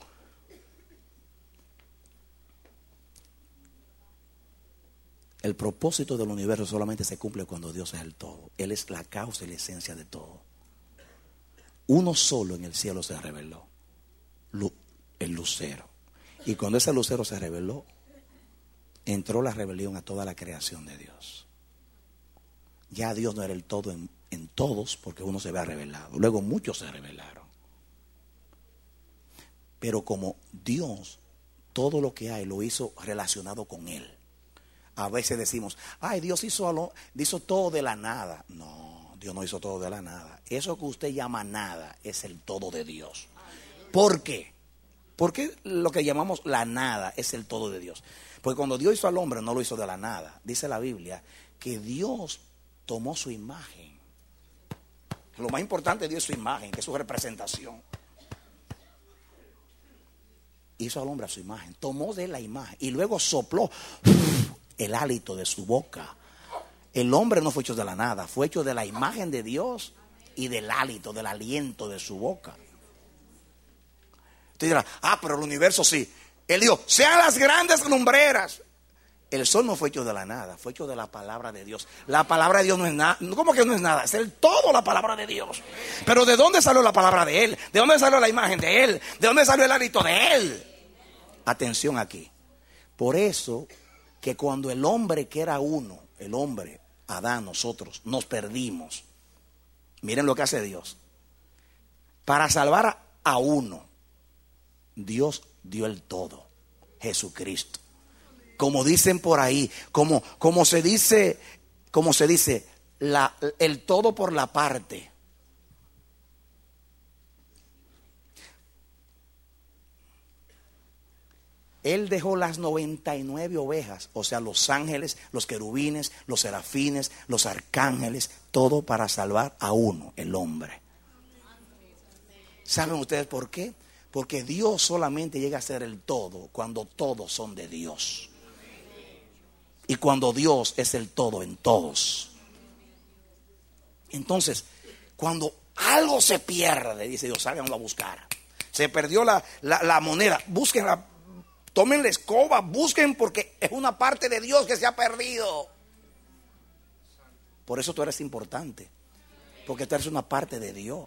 El propósito del universo solamente se cumple cuando Dios es el todo. Él es la causa y la esencia de todo. Uno solo en el cielo se reveló, el lucero. Y cuando ese lucero se reveló, entró la rebelión a toda la creación de Dios. Ya Dios no era el todo en, en todos, porque uno se había revelado. Luego muchos se rebelaron. Pero como Dios, todo lo que hay lo hizo relacionado con Él. A veces decimos, ay, Dios hizo, lo, hizo todo de la nada. No, Dios no hizo todo de la nada. Eso que usted llama nada es el todo de Dios. ¿Por qué? Porque lo que llamamos la nada es el todo de Dios. Porque cuando Dios hizo al hombre no lo hizo de la nada. Dice la Biblia que Dios tomó su imagen. Lo más importante de Dios es su imagen, que es su representación. Hizo al hombre a su imagen, tomó de la imagen y luego sopló el hálito de su boca. El hombre no fue hecho de la nada, fue hecho de la imagen de Dios y del hálito, del aliento de su boca. Usted dirá, ah, pero el universo sí. Él dijo, sean las grandes lumbreras. El sol no fue hecho de la nada, fue hecho de la palabra de Dios. La palabra de Dios no es nada. ¿Cómo que no es nada? Es el todo la palabra de Dios. Pero ¿de dónde salió la palabra de Él? ¿De dónde salió la imagen de Él? ¿De dónde salió el hálito de Él? Atención aquí. Por eso que cuando el hombre que era uno, el hombre, Adán, nosotros, nos perdimos. Miren lo que hace Dios. Para salvar a, a uno, Dios dio el todo, Jesucristo. Como dicen por ahí, como, como se dice, como se dice, la, el todo por la parte. Él dejó las noventa y nueve ovejas, o sea, los ángeles, los querubines, los serafines, los arcángeles, todo para salvar a uno, el hombre. ¿Saben ustedes por qué? Porque Dios solamente llega a ser el todo cuando todos son de Dios. Y cuando Dios es el todo en todos. Entonces, cuando algo se pierde, dice Dios, salgan a buscar. Se perdió la, la, la moneda, búsquenla. Tomen la escoba, busquen, porque es una parte de Dios que se ha perdido. Por eso tú eres importante, porque tú eres una parte de Dios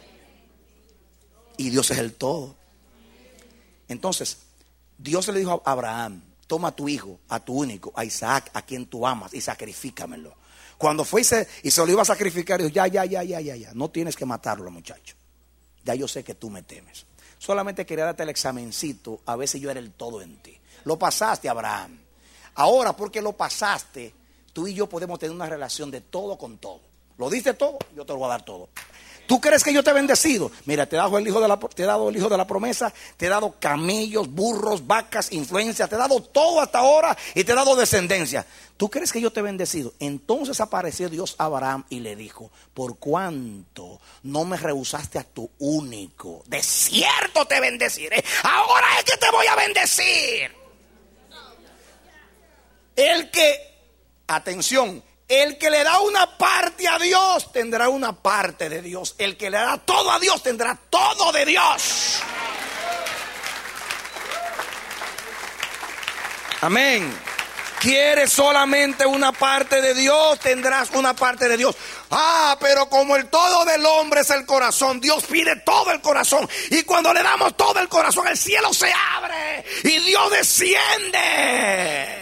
y Dios es el todo. Entonces Dios le dijo a Abraham, toma a tu hijo, a tu único, a Isaac, a quien tú amas, y sacrifícamelo. Cuando fue y se, y se lo iba a sacrificar, dijo, ya, ya, ya, ya, ya, ya, no tienes que matarlo, muchacho. Ya yo sé que tú me temes. Solamente quería darte el examencito a ver si yo era el todo en ti. Lo pasaste, Abraham. Ahora, porque lo pasaste, tú y yo podemos tener una relación de todo con todo. Lo diste todo, yo te lo voy a dar todo. ¿Tú crees que yo te he bendecido? Mira, te he dado el hijo de la, te he dado el hijo de la promesa, te he dado camellos, burros, vacas, influencia, te he dado todo hasta ahora y te he dado descendencia. ¿Tú crees que yo te he bendecido? Entonces apareció Dios a Abraham y le dijo, por cuanto no me rehusaste a tu único, de cierto te bendeciré. Ahora es que te voy a bendecir. El que, atención, el que le da una parte a Dios tendrá una parte de Dios. El que le da todo a Dios tendrá todo de Dios. Amén. ¿Quieres solamente una parte de Dios? Tendrás una parte de Dios. Ah, pero como el todo del hombre es el corazón, Dios pide todo el corazón. Y cuando le damos todo el corazón, el cielo se abre y Dios desciende.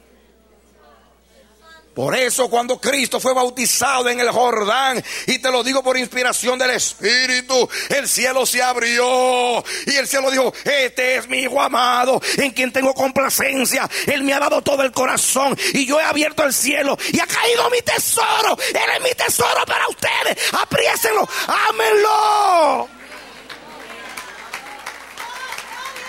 Por eso cuando Cristo fue bautizado en el Jordán, y te lo digo por inspiración del Espíritu, el cielo se abrió y el cielo dijo, este es mi hijo amado en quien tengo complacencia. Él me ha dado todo el corazón y yo he abierto el cielo y ha caído mi tesoro. Él es mi tesoro para ustedes. Apriésenlo, ámenlo.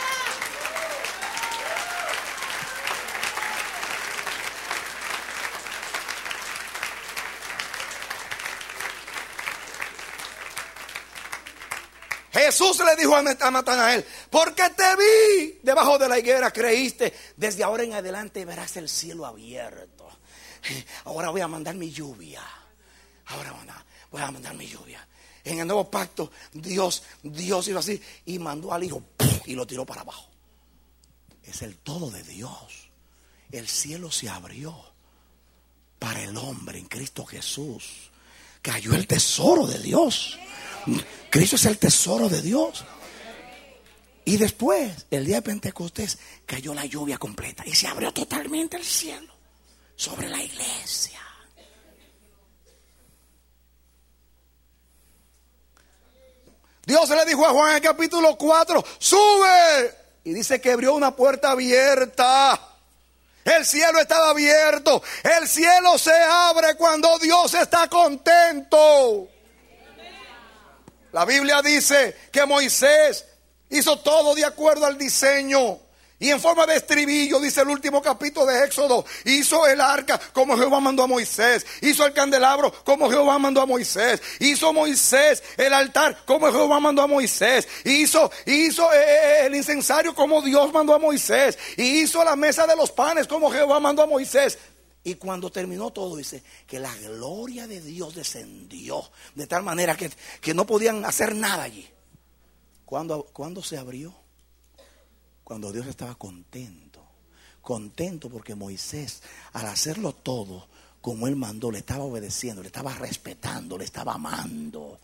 Jesús le dijo a Natanael: porque te vi debajo de la higuera, creíste. Desde ahora en adelante verás el cielo abierto. Ahora voy a mandar mi lluvia. Ahora voy a mandar mi lluvia. En el nuevo pacto, Dios, Dios hizo así y mandó al hijo y lo tiró para abajo. Es el todo de Dios. El cielo se abrió para el hombre en Cristo Jesús. Cayó el tesoro de Dios. Cristo es el tesoro de Dios. Y después, el día de Pentecostés, cayó la lluvia completa y se abrió totalmente el cielo sobre la iglesia. Dios le dijo a Juan en el capítulo cuatro: sube. Y dice que abrió una puerta abierta. El cielo estaba abierto. El cielo se abre cuando Dios está contento. La Biblia dice que Moisés hizo todo de acuerdo al diseño. Y en forma de estribillo, dice el último capítulo de Éxodo: hizo el arca como Jehová mandó a Moisés. Hizo el candelabro como Jehová mandó a Moisés. Hizo Moisés el altar como Jehová mandó a Moisés. Hizo, hizo eh, el incensario como Dios mandó a Moisés. Y hizo la mesa de los panes como Jehová mandó a Moisés. Y cuando terminó todo, dice que la gloria de Dios descendió de tal manera que, que no podían hacer nada allí. ¿Cuándo, ¿Cuándo se abrió? Cuando Dios estaba contento. Contento porque Moisés, al hacerlo todo como él mandó, le estaba obedeciendo, le estaba respetando, le estaba amando.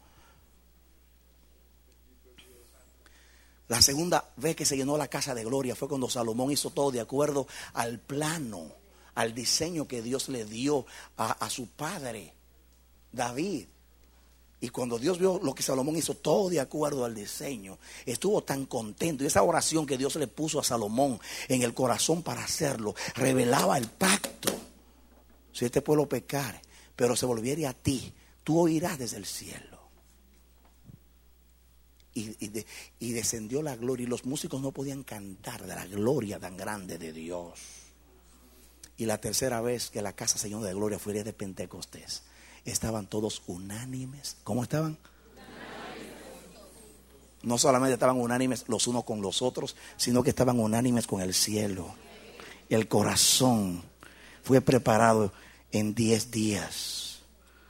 La segunda vez que se llenó la casa de gloria fue cuando Salomón hizo todo de acuerdo al plano, al diseño que Dios le dio a, a su padre David. Y cuando Dios vio lo que Salomón hizo, todo de acuerdo al diseño, estuvo tan contento. Y esa oración que Dios le puso a Salomón en el corazón para hacerlo, revelaba el pacto. Si este pueblo pecare, pero se volviere a ti, tú oirás desde el cielo. Y, y, de, y descendió la gloria. Y los músicos no podían cantar de la gloria tan grande de Dios. Y la tercera vez que la casa se llenó de gloria fue el día de Pentecostés. Estaban todos unánimes. ¿Cómo estaban? No solamente estaban unánimes los unos con los otros, sino que estaban unánimes con el cielo. El corazón fue preparado en diez días.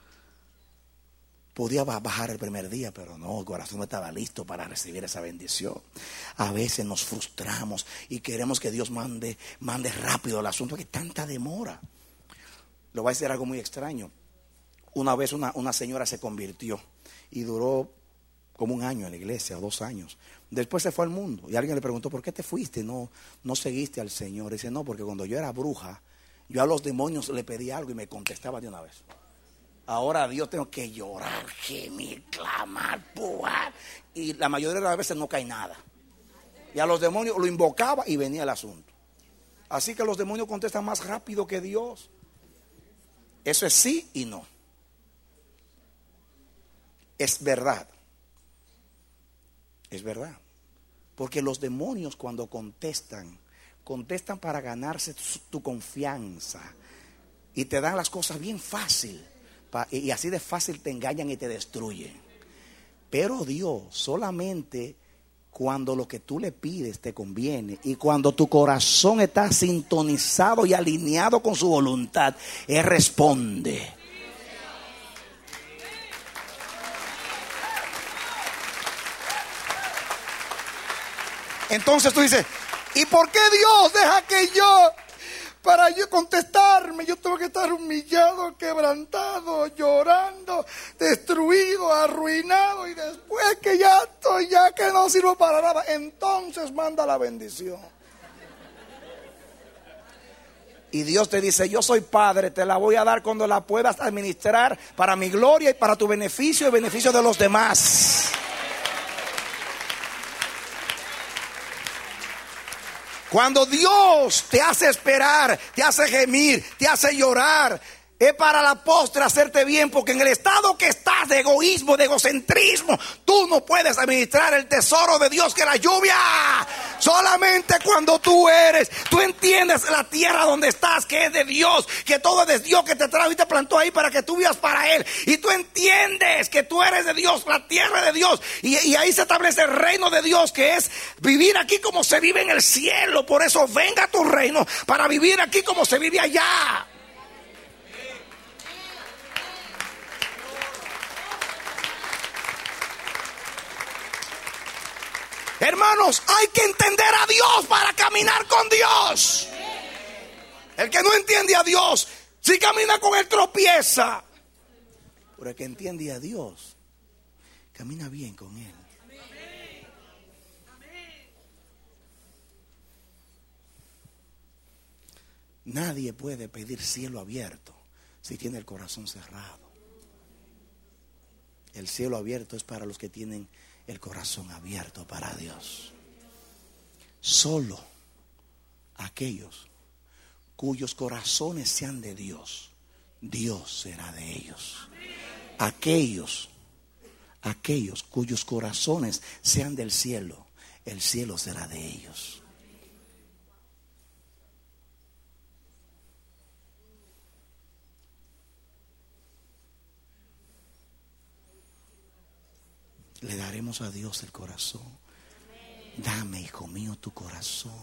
Podía bajar el primer día, pero no, el corazón no estaba listo para recibir esa bendición. A veces nos frustramos y queremos que Dios mande, mande rápido el asunto, que tanta demora. Lo voy a decir algo muy extraño. Una vez una, una señora se convirtió y duró como un año en la iglesia, o dos años. Después se fue al mundo y alguien le preguntó: ¿por qué te fuiste? No, no seguiste al Señor. Y dice: no, porque cuando yo era bruja, yo a los demonios le pedí algo y me contestaba de una vez. Ahora a Dios tengo que llorar, gemir, clamar, pujar. Y la mayoría de las veces no cae nada. Y a los demonios lo invocaba y venía el asunto. Así que los demonios contestan más rápido que Dios. Eso es sí y no. Es verdad. Es verdad. Porque los demonios cuando contestan, contestan para ganarse tu, tu confianza. Y te dan las cosas bien fácil. Pa, y así de fácil te engañan y te destruyen. Pero Dios solamente cuando lo que tú le pides te conviene. Y cuando tu corazón está sintonizado y alineado con su voluntad, Él responde. Entonces tú dices: ¿y por qué Dios deja que yo, para yo contestarme, yo tengo que estar humillado, quebrantado, llorando, destruido, arruinado, y después que ya estoy, ya que no sirvo para nada, entonces manda la bendición? Y Dios te dice: yo soy padre, te la voy a dar cuando la puedas administrar para mi gloria y para tu beneficio y beneficio de los demás. Cuando Dios te hace esperar, te hace gemir, te hace llorar, es para la postre hacerte bien, porque en el estado que estás estás de egoísmo, de egocentrismo. Tú no puedes administrar el tesoro de Dios que es la lluvia. Solamente cuando tú eres, tú entiendes la tierra donde estás, que es de Dios, que todo es de Dios, que te trajo y te plantó ahí para que tú vivas para Él. Y tú entiendes que tú eres de Dios, la tierra de Dios. Y, y ahí se establece el reino de Dios, que es vivir aquí como se vive en el cielo. Por eso venga tu reino para vivir aquí como se vive allá. Hermanos, hay que entender a Dios para caminar con Dios. El que no entiende a Dios, si camina con Él, tropieza. Pero el que entiende a Dios, camina bien con Él. Nadie puede pedir cielo abierto si tiene el corazón cerrado. El cielo abierto es para los que tienen el corazón abierto para Dios. Solo aquellos cuyos corazones sean de Dios, Dios será de ellos. Aquellos, aquellos cuyos corazones sean del cielo, el cielo será de ellos. Le daremos a Dios el corazón. Dame, hijo mío, tu corazón.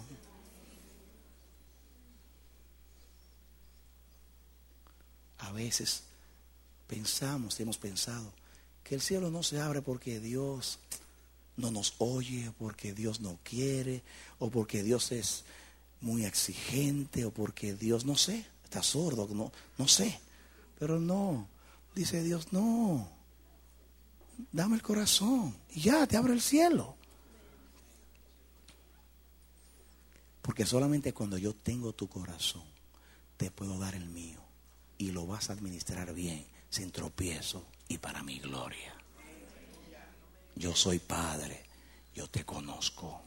A veces pensamos, hemos pensado que el cielo no se abre porque Dios no nos oye, porque Dios no quiere, o porque Dios es muy exigente, o porque Dios, no sé, está sordo, no, no sé. Pero no, dice Dios, no. Dame el corazón y ya te abre el cielo. Porque solamente cuando yo tengo tu corazón te puedo dar el mío y lo vas a administrar bien, sin tropiezo y para mi gloria. Yo soy Padre, yo te conozco.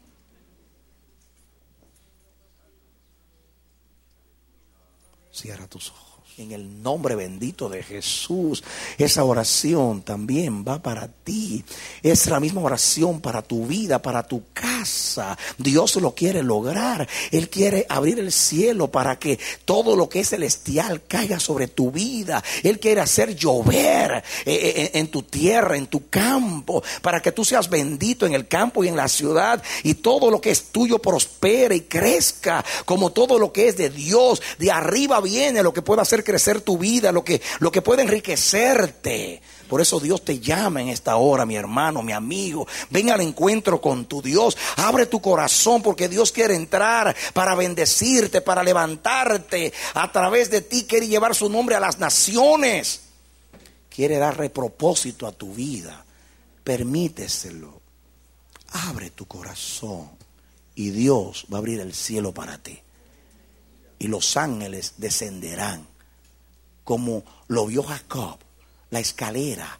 Cierra tus ojos. En el nombre bendito de Jesús, esa oración también va para ti. Es la misma oración para tu vida, para tu casa. Dios lo quiere lograr. Él quiere abrir el cielo para que todo lo que es celestial caiga sobre tu vida. Él quiere hacer llover en tu tierra, en tu campo, para que tú seas bendito en el campo y en la ciudad, y todo lo que es tuyo prospere y crezca, como todo lo que es de Dios. De arriba viene lo que pueda hacer crecer tu vida, lo que, lo que puede enriquecerte. Por eso Dios te llama en esta hora, mi hermano, mi amigo. Ven al encuentro con tu Dios. Abre tu corazón, porque Dios quiere entrar para bendecirte, para levantarte. A través de ti quiere llevar su nombre a las naciones. Quiere darle propósito a tu vida. Permíteselo. Abre tu corazón y Dios va a abrir el cielo para ti. Y los ángeles descenderán, como lo vio Jacob. La escalera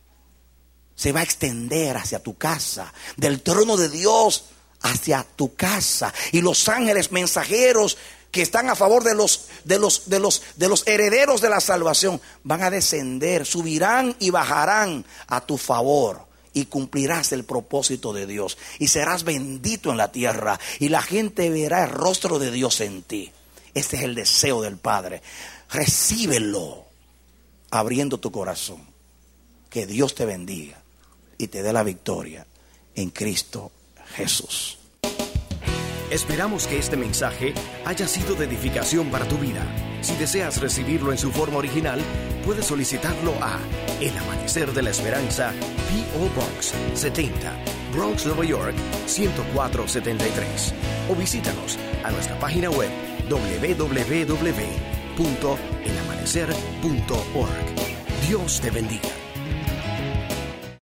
se va a extender hacia tu casa, del trono de Dios hacia tu casa. Y los ángeles mensajeros que están a favor de los, de los, de los, de los herederos de la salvación van a descender, subirán y bajarán a tu favor. Y cumplirás el propósito de Dios. Y serás bendito en la tierra. Y la gente verá el rostro de Dios en ti. Este es el deseo del Padre. Recíbelo abriendo tu corazón. Que Dios te bendiga y te dé la victoria en Cristo Jesús. Esperamos que este mensaje haya sido de edificación para tu vida. Si deseas recibirlo en su forma original, puedes solicitarlo a El Amanecer de la Esperanza, P O Box setenta, Bronx, Nueva York ciento cuatro setenta y tres. O visítanos a nuestra página web doble u doble u doble u punto el amanecer punto org. Dios te bendiga.